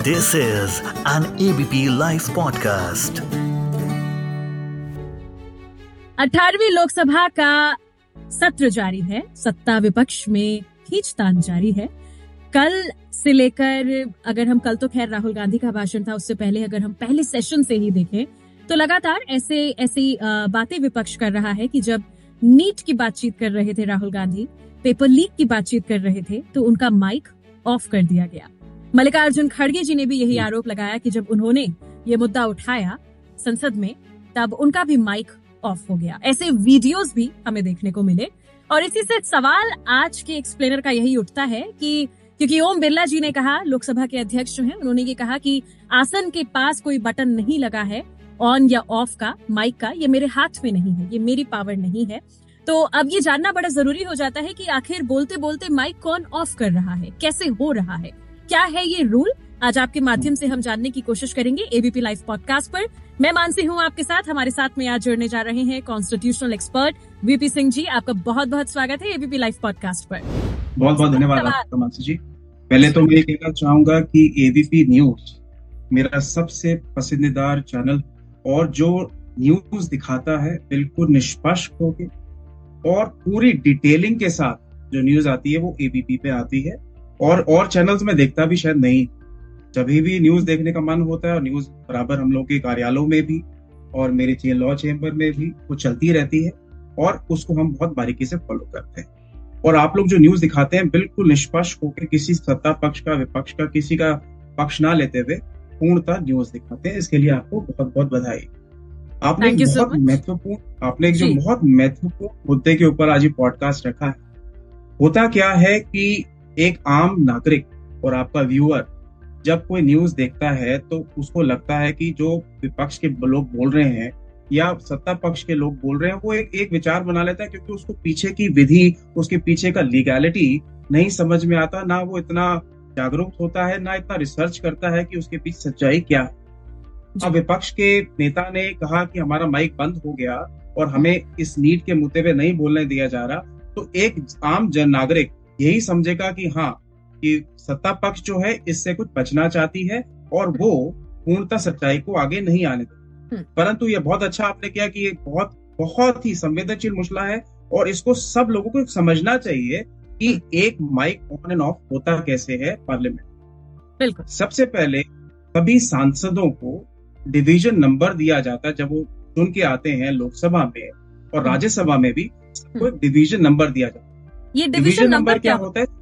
This is an ABP Life podcast. 18वीं Lok Sabha का सत्र जारी है। सत्ता विपक्ष में खींचतान जारी है। कल से लेकर, अगर हम कल तो खैर राहुल गांधी का भाषण था, उससे पहले अगर हम पहले सेशन से ही देखें तो लगातार ऐसी बातें विपक्ष कर रहा है कि जब नीट की बातचीत कर रहे थे राहुल गांधी, पेपर लीक की बातचीत कर रहे थे, तो उनका माइक ऑफ कर दिया गया। मल्लिकार्जुन खड़गे जी ने भी यही आरोप लगाया कि जब उन्होंने ये मुद्दा उठाया संसद में, तब उनका भी माइक ऑफ हो गया। ऐसे वीडियोस भी हमें देखने को मिले। और इसी से सवाल आज के एक्सप्लेनर का यही उठता है कि क्योंकि ओम बिरला जी ने कहा, लोकसभा के अध्यक्ष जो हैं, उन्होंने ये कहा कि आसन के पास कोई बटन नहीं लगा है ऑन या ऑफ का, माइक का, ये मेरे हाथ में नहीं है, ये मेरी पावर नहीं है। तो अब ये जानना बड़ा जरूरी हो जाता है कि आखिर बोलते बोलते माइक कौन ऑफ कर रहा है, कैसे हो रहा है, क्या है ये रूल। आज आपके माध्यम से हम जानने की कोशिश करेंगे एबीपी लाइव पॉडकास्ट पर। मैं मानसी हूँ आपके साथ। हमारे साथ में आज जुड़ने जा रहे हैं constitutional expert VP Singh ji. आपका बहुत बहुत स्वागत है एबीपी लाइव पॉडकास्ट पर। बहुत बहुत धन्यवाद आपका मानसी जी। पहले तो मैं कहना चाहूंगा कि एबीपी न्यूज मेरा सबसे पसंदीदा चैनल, और जो न्यूज दिखाता है बिल्कुल निष्पक्ष होके और पूरी डिटेलिंग के साथ जो न्यूज आती है वो एबीपी पे आती है। और चैनल्स में देखता भी शायद नहीं। जब भी न्यूज देखने का मन होता है, और न्यूज बराबर हम लोग के कार्यालयों में भी और मेरे लॉ चेम्बर में भी वो चलती रहती है, और उसको हम बहुत बारीकी से फॉलो करते हैं। और आप लोग जो न्यूज दिखाते हैं बिल्कुल निष्पक्ष होकर, किसी सत्ता पक्ष का, विपक्ष का, किसी का पक्ष ना लेते हुए पूर्णतः न्यूज दिखाते हैं। इसके लिए आपको बहुत बहुत बधाई। आपने एक बहुत महत्वपूर्ण मुद्दे के ऊपर आज ये पॉडकास्ट रखा है। होता क्या है कि एक आम नागरिक और आपका व्यूअर जब कोई न्यूज देखता है तो उसको लगता है कि जो विपक्ष के लोग बोल रहे हैं या सत्ता पक्ष के लोग बोल रहे हैं, वो एक विचार बना लेता है, क्योंकि उसको पीछे की विधि, उसके पीछे का लीगैलिटी नहीं समझ में आता। ना वो इतना जागरूक होता है, ना इतना रिसर्च करता है कि उसके पीछे सच्चाई क्या है। अब विपक्ष के नेता ने कहा कि हमारा माइक बंद हो गया और हमें इस नीट के मुद्दे पे नहीं बोलने दिया जा रहा, तो एक आम जन नागरिक यही समझेगा कि हाँ, कि सत्ता पक्ष जो है इससे कुछ बचना चाहती है और वो पूर्णतः सच्चाई को आगे नहीं आने देती। परंतु ये बहुत अच्छा आपने किया कि ये बहुत बहुत ही संवेदनशील मसला है, और इसको सब लोगों को समझना चाहिए कि एक माइक ऑन एंड ऑफ होता कैसे है पार्लियामेंट। बिल्कुल। सबसे पहले सभी सांसदों को डिवीजन नंबर दिया जाता है। जब वो चुन के आते हैं लोकसभा में और राज्यसभा में भी, सबको एक डिवीजन नंबर दिया जाता है। ये डिवीजन नंबर क्या होता है,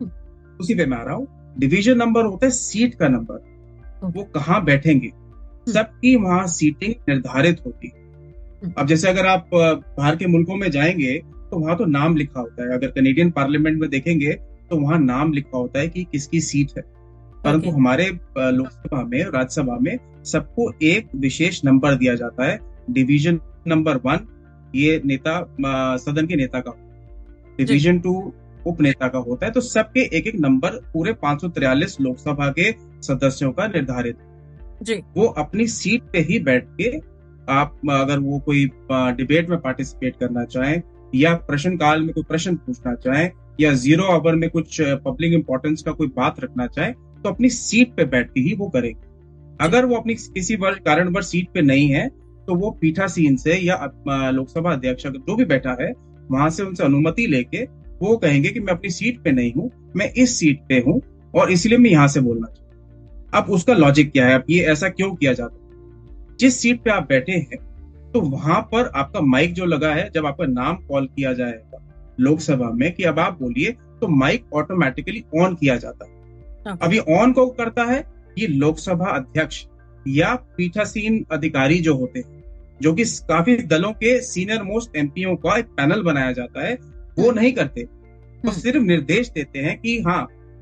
उसी पे मैं आ रहा हूँ। डिवीजन नंबर होता है सीट का नंबर, वो कहाँ बैठेंगे, सबकी वहां सीटिंग निर्धारित होती है। अब जैसे अगर आप बाहर के मुल्कों में जाएंगे तो वहां तो नाम लिखा होता है। अगर कैनेडियन पार्लियामेंट में देखेंगे तो वहां नाम लिखा होता है कि किसकी सीट है। परंतु हमारे लोकसभा में, राज्यसभा में सबको एक विशेष नंबर दिया जाता है। डिवीजन नंबर 1 ये नेता, सदन के नेता का, डिवीजन 2 उप नेता का होता है। तो सबके एक एक नंबर पूरे 543 लोकसभा के सदस्यों का निर्धारित जी। वो अपनी सीट पे ही बैठ के, आप अगर वो कोई डिबेट में पार्टिसिपेट करना चाहें, या प्रश्न काल में कोई प्रश्न पूछना चाहें, या 0 आवर में कुछ पब्लिक इंपॉर्टेंस का कोई बात रखना चाहें, तो अपनी सीट पे बैठ के ही वो करेंगे। अगर वो अपनी किसी कारणवश सीट पे नहीं है तो वो पीठासीन से या लोकसभा अध्यक्ष जो भी बैठा है वहां से उनसे अनुमति लेके वो कहेंगे कि मैं अपनी सीट पे नहीं हूं, मैं इस सीट पे हूं और इसलिए मैं यहां से बोलना चाहूँ। अब उसका लॉजिक क्या है, अब ये ऐसा क्यों किया जाता है? जिस सीट पे आप बैठे हैं तो वहां पर आपका माइक जो लगा है, जब आपका नाम कॉल किया जाएगा लोकसभा में कि अब आप बोलिए, तो माइक ऑटोमेटिकली ऑन किया जाता है। अब ये ऑन को करता है ये लोकसभा अध्यक्ष या पीठासीन अधिकारी जो होते हैं, जो कि काफी दलों के सीनियर मोस्ट एमपीओ का एक पैनल बनाया जाता है, वो नहीं करते। वो सिर्फ निर्देश देते हैं कि हाँ,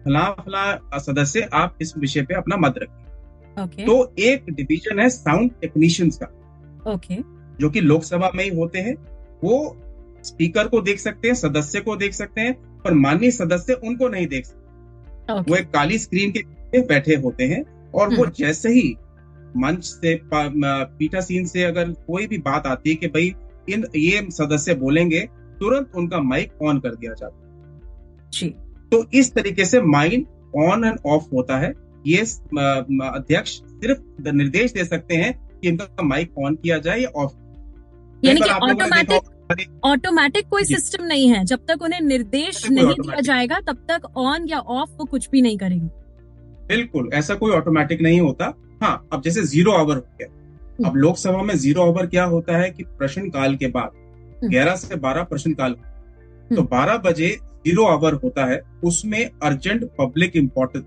फला सदस्य आप इस विषय पे अपना मत रखिए। तो एक डिवीजन है साउंड टेक्नीशियंस का, जो कि लोकसभा में ही होते हैं। वो स्पीकर को देख सकते हैं, सदस्य को देख सकते हैं, पर माननीय सदस्य उनको नहीं देख सकते। वो एक काली स्क्रीन के पीछे बैठे होते हैं, और वो जैसे ही मंच से, पीठासीन से अगर कोई भी बात आती है कि भाई ये सदस्य बोलेंगे, तुरंत उनका माइक ऑन कर दिया जाता है। तो इस तरीके से माइक ऑन एंड ऑफ होता है। ये अध्यक्ष सिर्फ निर्देश दे सकते हैं कि इनका माइक ऑन किया जाए या ऑफ। यानी कि ऑटोमेटिक कोई सिस्टम नहीं है, जब तक उन्हें निर्देश नहीं दिया जाएगा तब तक ऑन या ऑफ वो कुछ भी नहीं करेंगे। बिल्कुल, ऐसा कोई ऑटोमेटिक नहीं होता। हाँ, अब जैसे 0 आवर हो गया, अब लोकसभा में 0 आवर क्या होता है कि प्रश्नकाल के बाद 11 से 12 प्रश्नकाल, तो 12 बजे 0 आवर होता है। उसमें अर्जेंट पब्लिक इम्पोर्टेंस,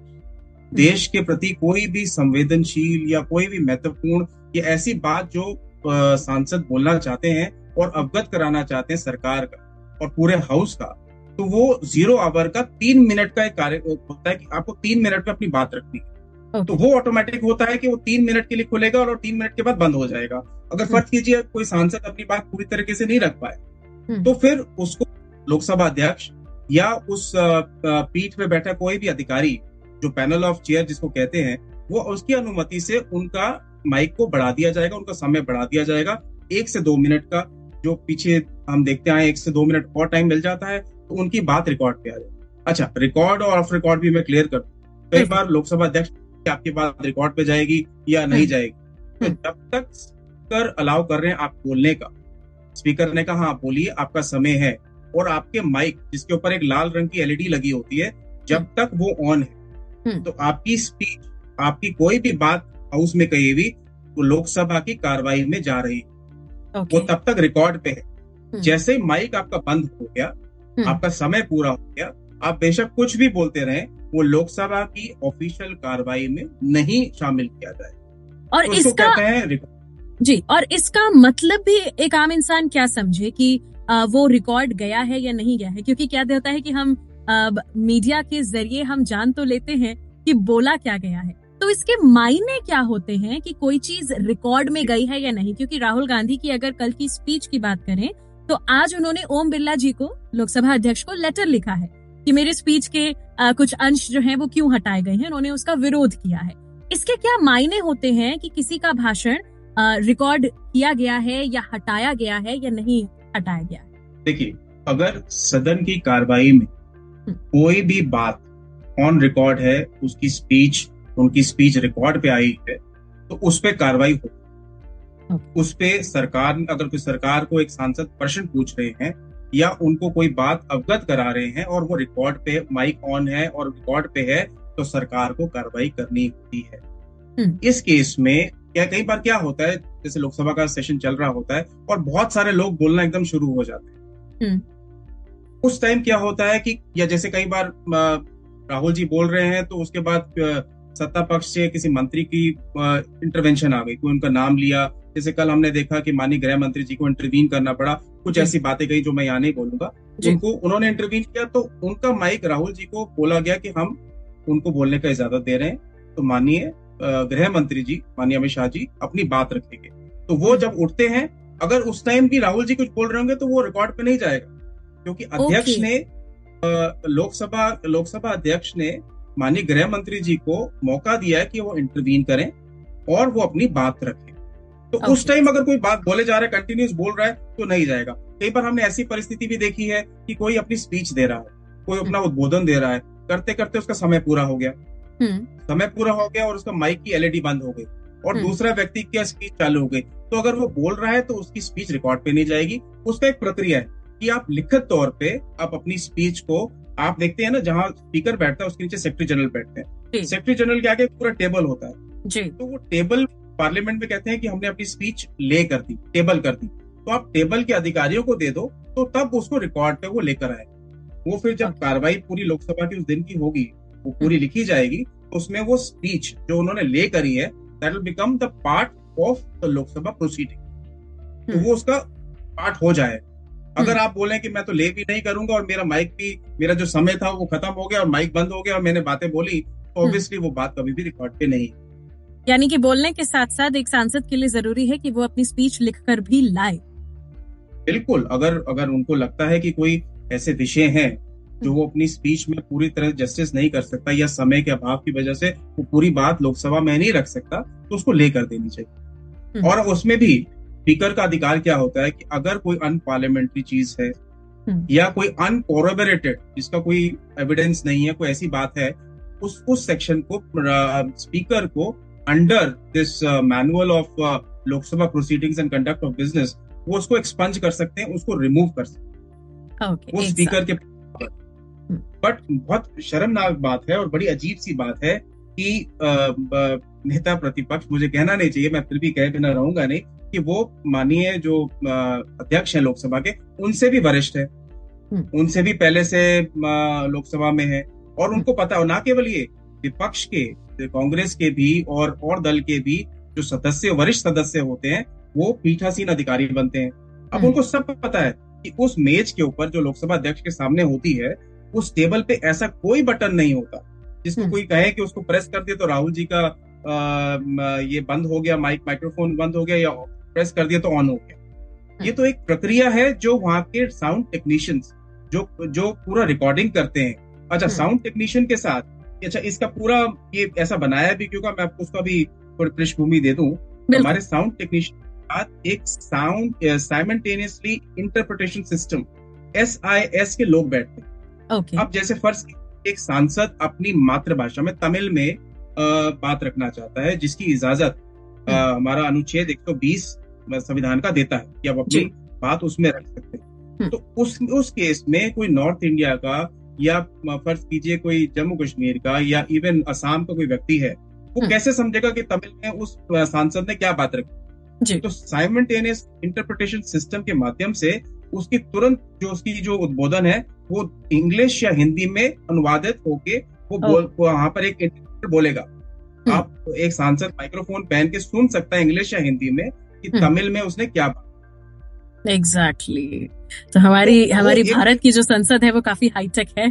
देश के प्रति कोई भी संवेदनशील या कोई भी महत्वपूर्ण या ऐसी बात जो सांसद बोलना चाहते हैं और अवगत कराना चाहते हैं सरकार का और पूरे हाउस का, तो वो 0 आवर का 3 मिनट का एक कार्य होता है कि आपको 3 मिनट में अपनी बात रखनी है। तो वो ऑटोमेटिक होता है कि वो 3 मिनट के लिए खुलेगा और 3 मिनट के बाद बंद हो जाएगा। अगर फर्ज कीजिए कोई सांसद अपनी बात पूरी तरीके से नहीं रख पाए, तो फिर उसको लोकसभा अध्यक्ष या उस पीठ पे बैठा कोई भी अधिकारी, जो पैनल ऑफ चेयर जिसको कहते हैं, वो उसकी अनुमति से उनका माइक को बढ़ा दिया जाएगा, उनका समय बढ़ा दिया जाएगा 1 से 2 मिनट का। जो पीछे हम देखते हैं 1 से 2 मिनट और टाइम मिल जाता है तो उनकी बात रिकॉर्ड पे आ जाए। अच्छा, रिकॉर्ड और ऑफ रिकॉर्ड भी मैं क्लियर कर दूं। कई बार लोकसभा अध्यक्ष आपकी बात रिकॉर्ड पे जाएगी या नहीं जाएगी, तो जब तक स्पीकर अलाउ कर रहे हैं आप बोलने का, स्पीकर ने कहा आप बोलिए, आपका समय है, और आपके माइक जिसके ऊपर एक लाल रंग की एलईडी लगी होती है, जब तक वो ऑन है, तो आपकी स्पीच, आपकी कोई भी बात हाउस में कही हुई वो लोकसभा की कार्रवाई में जा रही है। वो तब तक रिकॉर्ड पे है। जैसे ही माइक आपका बंद हो गया, आपका समय पूरा हो गया, आप बेशक कुछ भी बोलते रहें, वो लोकसभा की ऑफिशियल कार्रवाई में नहीं शामिल किया जाए। और तो इसका कहते हैं जी, और इसका मतलब भी एक आम इंसान क्या समझे कि वो रिकॉर्ड गया है या नहीं गया है, क्योंकि क्या होता है कि हम मीडिया के जरिए हम जान तो लेते हैं कि बोला क्या गया है, तो इसके मायने क्या होते हैं कि कोई चीज रिकॉर्ड में गई है या नहीं। क्योंकि राहुल गांधी की अगर कल की स्पीच की बात करें तो आज उन्होंने ओम बिरला जी को, लोकसभा अध्यक्ष को, लेटर लिखा है कि मेरे स्पीच के कुछ अंश जो हैं वो क्यों हटाए गए हैं, उन्होंने उसका विरोध किया है। इसके क्या मायने होते हैं कि किसी का भाषण रिकॉर्ड किया गया है या हटाया गया है या नहीं हटाया गया है? देखिए, अगर सदन की कार्रवाई में कोई भी बात ऑन रिकॉर्ड है, उसकी स्पीच, उनकी स्पीच रिकॉर्ड पे आई है, तो उस पे कार्रवाई हो। उस पे सरकार, अगर कोई सरकार को एक सांसद प्रश्न पूछ रहे हैं या उनको कोई बात अवगत करा रहे हैं और वो रिकॉर्ड पे, माइक ऑन है और रिकॉर्ड पे है, तो सरकार को कार्रवाई करनी होती है। इस केस में कई बार क्या होता है, जैसे लोकसभा का सेशन चल रहा होता है और बहुत सारे लोग बोलना एकदम शुरू हो जाते हैं। उस टाइम क्या होता है कि, या जैसे कई बार राहुल जी बोल रहे हैं तो उसके बाद सत्ता पक्ष से किसी मंत्री की इंटरवेंशन आ गई, कोई उनका नाम लिया। जैसे कल हमने देखा कि माननीय गृह मंत्री जी को इंटरवीन करना पड़ा, कुछ ऐसी बातें कही जो मैं यहाँ नहीं बोलूंगा, उन्होंने इंटरवीन किया, तो उनका माइक राहुल जी को बोला गया कि हम उनको बोलने का इजाजत दे रहे हैं, तो माननीय गृह मंत्री जी, माननीय अमित शाह जी अपनी बात रखेंगे। तो वो जब उठते हैं, अगर उस टाइम भी राहुल जी कुछ बोल रहे होंगे तो वो रिकॉर्ड पे नहीं जाएगा, क्योंकि अध्यक्ष ने, लोकसभा अध्यक्ष ने माननीय गृह मंत्री जी को मौका दिया है कि वो इंटरवीन करें और वो अपनी बात रखें। तो उस टाइम अगर कोई बात बोले जा रहा है, कंटिन्यूस बोल रहा है, तो नहीं जाएगा। कई बार हमने ऐसी परिस्थिति भी देखी है कि कोई अपनी स्पीच दे रहा है, कोई अपना उद्बोधन दे रहा है, करते करते उसका समय पूरा हो गया, और उसका माइक की एलईडी बंद हो गई और दूसरा व्यक्ति की स्पीच चालू हो गई। तो अगर वो बोल रहा है तो उसकी स्पीच रिकॉर्ड पे नहीं जाएगी। उसका एक प्रक्रिया है कि आप लिखित तौर पे आप अपनी स्पीच को, आप देखते हैं ना, जहां स्पीकर बैठता है उसके नीचे सेक्रेटरी जनरल बैठते हैं, सेक्रेटरी जनरल के आगे पूरा टेबल होता है, तो वो टेबल पार्लियामेंट में कहते हैं कि हमने अपनी स्पीच ले कर दी, टेबल कर दी, तो आप टेबल के अधिकारियों को दे दो, तो तब उसको रिकॉर्ड पे वो लेकर आए। वो फिर जब कार्रवाई पूरी लोकसभा की उस दिन की होगी, वो पूरी लिखी जाएगी, तो उसमें वो स्पीच जो उन्होंने ले करी है, that will become the part of the Lok Sabha proceeding, तो वो उसका पार्ट हो जाए। अगर आप बोलें कि मैं तो ले भी नहीं करूंगा और मेरा माइक भी, मेरा जो समय था वो खत्म हो गया और माइक बंद हो गया और मैंने बातें बोली, तो ऑब्वियसली वो बात कभी भी रिकॉर्ड पे नहीं। यानी कि बोलने के साथ साथ एक सांसद के लिए जरूरी है कि वो अपनी स्पीच लिखकर भी लाए। बिल्कुल, अगर उनको लगता है कि कोई ऐसे विषय हैं जो वो अपनी स्पीच में पूरी तरह जस्टिस नहीं कर सकता या समय के अभाव की वजह से वो पूरी बात लोकसभा में नहीं रख सकता, तो उसको लेकर देनी चाहिए। और उसमें भी स्पीकर का अधिकार क्या होता है कि अगर कोई अनपार्लियामेंट्री चीज है या कोई अनकोरोबोरेटेड, जिसका कोई एविडेंस नहीं है, कोई ऐसी बात है उस सेक्शन को स्पीकर को under this manual of Lok Sabha proceedings and conduct of business वो उसको एक्सपंज कर सकते हैं, उसको रिमूव कर सकते हैं वो स्पीकर के। बट बहुत शर्मनाक बात है और बड़ी अजीब सी बात है कि नेता प्रतिपक्ष, मुझे कहना नहीं चाहिए, मैं फिर भी कहे बिना रहूंगा नहीं, कि वो माननीय जो अध्यक्ष हैं लोकसभा के, उनसे भी वरिष्ठ है, उनसे भी पहले से लोकसभा में है, और उनको पता है। ना केवल ये, विपक्ष के, कांग्रेस के भी और दल के भी जो सदस्य, वरिष्ठ सदस्य होते हैं, वो पीठासीन अधिकारी बनते हैं। अब उनको सब पता है कि उस मेज के ऊपर जो लोकसभा अध्यक्ष के सामने होती है, उस टेबल पे ऐसा कोई बटन नहीं होता जिसको कोई कहे कि उसको प्रेस कर दिया तो राहुल जी का ये बंद हो गया, माइक्रोफोन बंद हो गया, या प्रेस कर दिया तो ऑन हो गया। ये तो एक प्रक्रिया है जो वहां के साउंड टेक्नीशियंस जो पूरा रिकॉर्डिंग करते हैं। अच्छा, साउंड टेक्नीशियन के साथ, अच्छा इसका पूरा ये ऐसा बनाया भी क्योंकि मैं आपको उसका भी थोड़ी पृष्ठभूमि दे दूं। हमारे साउंड टेक्नीशियन के साथ एक sound simultaneously interpretation system SIS के लोग बैठते हैं। अब जैसे फर्ज एक सांसद अपनी मातृभाषा में, तमिल में बात रखना चाहता है, जिसकी इजाजत हमारा अनुच्छेद 120 संविधान का देता है कि आप अपनी बात उसमें रख सकते हैं। तो उस केस में कोई नॉर्थ इंडिया का, या फर्ज कीजिए कोई जम्मू कश्मीर का, या इवन असम का कोई व्यक्ति है, वो कैसे समझेगा कि तमिल में उस सांसद ने क्या बात रखी? तो साइमल्टेनियस इंटरप्रिटेशन सिस्टम के माध्यम से उसकी तुरंत जो उद्बोधन है वो इंग्लिश या हिंदी में अनुवादित होके वो वहां पर एक इंटरप्रेटर बोलेगा। आप एक सांसद माइक्रोफोन पहन के सुन सकता है इंग्लिश या हिंदी में कि तमिल में उसने क्या बात। एग्जैक्टली। तो हमारी भारत की जो संसद है वो काफी हाईटेक है।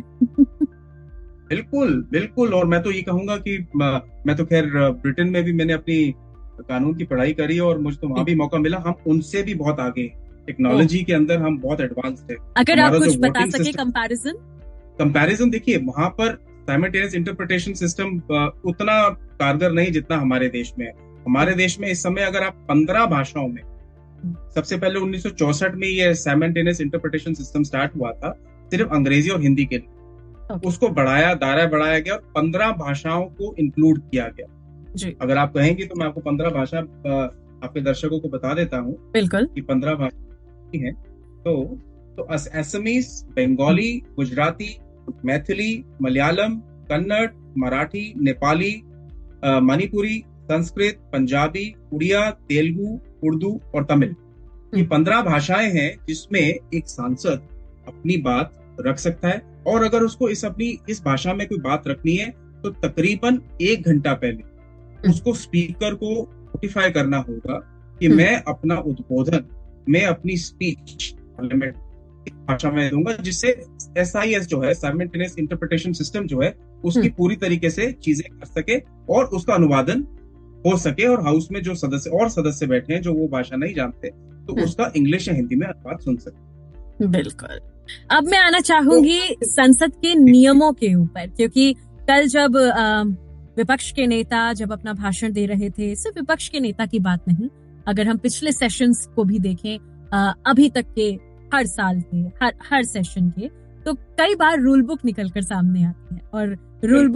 बिल्कुल। और मैं तो ये कहूंगा कि मैं तो खैर ब्रिटेन में भी मैंने अपनी कानून की पढ़ाई करी और मुझे तो वहां भी मौका मिला। हम उनसे भी बहुत आगे, टेक्नोलॉजी के अंदर हम बहुत एडवांस्ड है। अगर आप कुछ बता सके कंपैरिजन, देखिए वहां पर साइमल्टेनियस इंटरप्रिटेशन सिस्टम उतना कारगर नहीं जितना हमारे देश में है। हमारे देश में इस समय अगर आप 15 भाषाओं में, सबसे पहले 1964 में ये साइमल्टेनियस इंटरप्रिटेशन सिस्टम स्टार्ट हुआ था सिर्फ अंग्रेजी और हिंदी के लिए। उसको दायरा बढ़ाया गया और 15 भाषाओं को इंक्लूड किया गया। अगर आप कहेंगे तो मैं आपको 15 भाषा आपके दर्शकों को बता देता हूँ। बिल्कुल। कि 15 भाषा है तो असमीज, बंगाली, गुजराती, मैथिली, मलयालम, कन्नड़, मराठी, नेपाली, मणिपुरी, संस्कृत, पंजाबी, उड़िया, तेलुगु, उर्दू और तमिल। ये 15 भाषाएं हैं जिसमें एक सांसद अपनी बात रख सकता है। और अगर उसको इस भाषा में कोई बात रखनी है तो तकरीबन 1 घंटा पहले उसको स्पीकर को नोटिफाई करना होगा कि मैं अपना उद्बोधन, मैं अपनी स्पीच पार्लियामेंट भाषा में दूंगा, जिससे SIS जो है, साइमल्टेनियस इंटरप्रिटेशन सिस्टम जो है, उसकी पूरी तरीके से चीजें कर सके और उसका अनुवादन हो सके। और हाउस में जो सदस्य बैठे हैं जो वो भाषा नहीं जानते, तो उसका इंग्लिश या हिंदी में अनुवाद सुन सके। बिल्कुल। अब मैं आना चाहूंगी संसद के नियमों के ऊपर, क्योंकि कल जब विपक्ष के नेता जब अपना भाषण दे रहे थे, सिर्फ विपक्ष के नेता की बात नहीं, अगर हम पिछले सेशंस को भी देखें, अभी तक के हर साल के हर सेशन के, तो कई बार रूल बुक निकलकर सामने आती है और रूल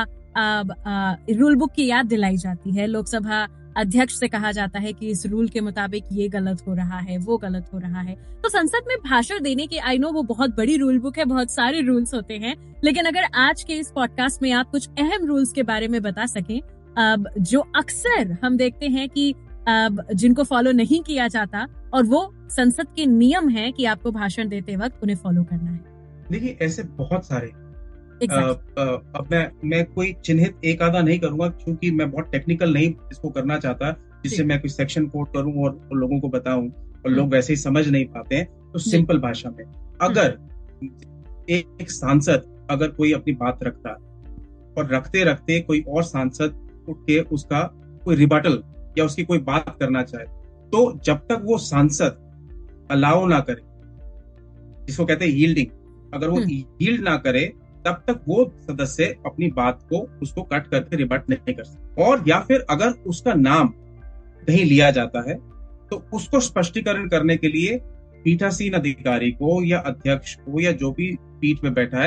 बुक की याद दिलाई जाती है। लोकसभा अध्यक्ष से कहा जाता है कि इस रूल के मुताबिक ये गलत हो रहा है, वो गलत हो रहा है। तो संसद में भाषण देने के, आई नो वो बहुत बड़ी रूल बुक है, बहुत सारे रूल्स होते हैं, लेकिन अगर आज के इस पॉडकास्ट में आप कुछ अहम रूल्स के बारे में बता सकें, जो अक्सर हम देखते हैं कि जिनको फॉलो नहीं किया जाता, और वो संसद के नियम है कि आपको भाषण देते वक्त उन्हें फॉलो करना है। देखिए ऐसे बहुत सारे अब मैं कोई चिन्हित एक आधा नहीं करूंगा, क्योंकि मैं बहुत टेक्निकल नहीं इसको करना चाहता, जिससे मैं कोई सेक्शन कोड करूं और लोगों को बताऊं, और लोग वैसे ही समझ नहीं पाते हैं। तो सिंपल भाषा में, अगर एक सांसद अगर कोई अपनी बात रखता है और रखते रखते कोई और सांसद उठ के उसका कोई रिबटल या उसकी कोई बात करना चाहे, तो जब तक वो सांसद अलाउ ना करे, जिसको कहते हैं यील्डिंग, अगर वो यील्ड ना करे, तब तक वो सदस्य अपनी बात को उसको कट करके रिबट नहीं कर सकते। और या फिर अगर उसका नाम कहीं लिया जाता है तो उसको स्पष्टीकरण करने के लिए पीठासीन अधिकारी को या अध्यक्ष को या जो भी पीठ में बैठा है,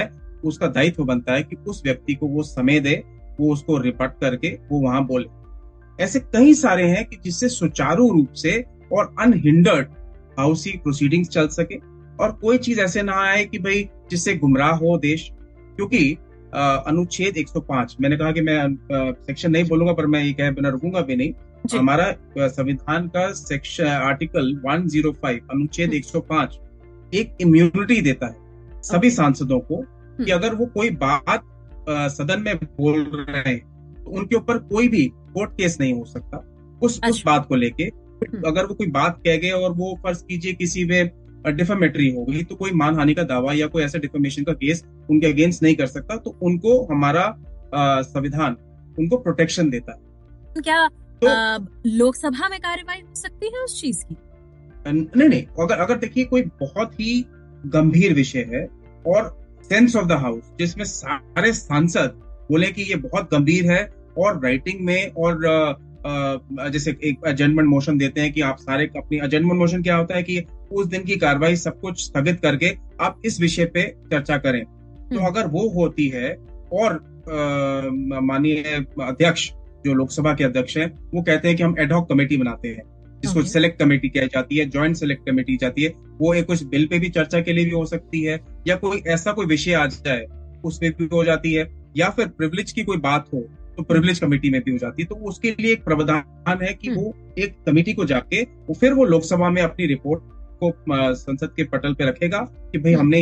उसका दायित्व बनता है कि उस व्यक्ति को वो समय दे, वो उसको रिपोर्ट करके वो वहां बोले। ऐसे कई सारे हैं कि जिससे सुचारू रूप से और अनहिंडर्ड हाउस की प्रोसीडिंग्स चल सके और कोई चीज ऐसे ना आए कि भाई जिससे गुमराह हो देश। क्योंकि अनुच्छेद 105, मैंने कहा कि मैं सेक्शन नहीं बोलूंगा पर मैं ये कहे बिना रुकूंगा भी नहीं। हमारा संविधान का सेक्शन आर्टिकल 105 अनुच्छेद 105 एक इम्यूनिटी देता है सभी सांसदों को कि अगर वो कोई बात सदन में बोल रहे हैं तो उनके ऊपर कोई भी कोर्ट केस नहीं हो सकता उस बात को लेके। अगर वो कोई बात कह गए और वो फर्ज कीजिए किसी में डिफेमेटरी हो गई तो कोई मानहानि का दावा या कोई ऐसा डिफेमेशन का केस उनके अगेंस्ट नहीं कर सकता। तो उनको हमारा संविधान उनको प्रोटेक्शन देता है। क्या लोकसभा में कार्यवाही हो सकती है उस चीज की? नहीं, अगर देखिए कोई बहुत ही गंभीर विषय है और सेंस ऑफ द हाउस जिसमें सारे सांसद बोले कि ये बहुत गंभीर है और राइटिंग में और जैसे एक अजेंडमेंट मोशन देते हैं कि आप सारे अपनी अजेंडमेंट मोशन क्या होता है कि उस दिन की कार्रवाई सब कुछ स्थगित करके आप इस विषय पे चर्चा करें। तो अगर वो होती है और माननीय अध्यक्ष जो लोकसभा के अध्यक्ष हैं वो कहते हैं कि हम एडहॉक कमेटी बनाते हैं जिसको सेलेक्ट कमेटी कही जाती है, ज्वाइंट सेलेक्ट कमेटी जाती है। वो एक कुछ बिल पे भी चर्चा के लिए भी हो सकती है या कोई ऐसा कोई विषय आ जाए उसमें भी हो जाती है या फिर प्रिविलेज की कोई बात हो तो प्रिविलेज कमेटी में भी हो जाती है। तो उसके लिए एक प्रावधान है कि वो एक कमेटी को जाके फिर वो लोकसभा में अपनी रिपोर्ट को संसद के पटल पे रखेगा कि भाई हमने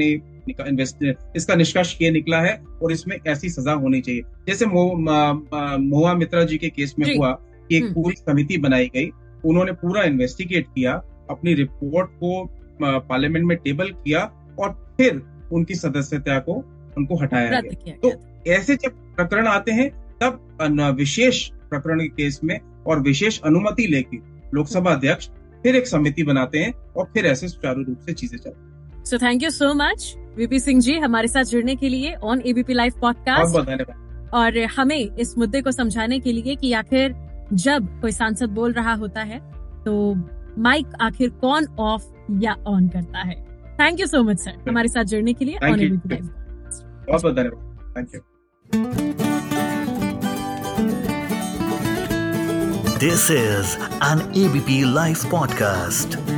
इसका निष्कर्ष ये निकला है और इसमें ऐसी सजा होनी चाहिए। जैसे महुआ मित्रा जी के केस में हुआ कि एक पूरी समिति बनाई गई, उन्होंने पूरा इन्वेस्टिगेट किया, अपनी रिपोर्ट को पार्लियामेंट में टेबल किया और फिर उनकी सदस्यता को उनको हटाया गया। तो ऐसे जब प्रकरण आते हैं तब विशेष प्रकरण के केस में और विशेष अनुमति लेके लोकसभा अध्यक्ष फिर एक समिति बनाते हैं और फिर ऐसे सुचारू रूप से चीजें चलती हैं। So thank you so much VP Singh ji हमारे साथ जुड़ने के लिए ऑन एबीपी लाइव पॉडकास्ट। बहुत धन्यवाद। और हमें इस मुद्दे को समझाने के लिए कि आखिर जब कोई सांसद बोल रहा होता है तो माइक आखिर कौन ऑफ या ऑन करता है। Thank you so much sir हमारे साथ जुड़ने के लिए ऑन एबीपी लाइव। बहुत बहुत धन्यवाद। Thank you. This is an ABP Live podcast.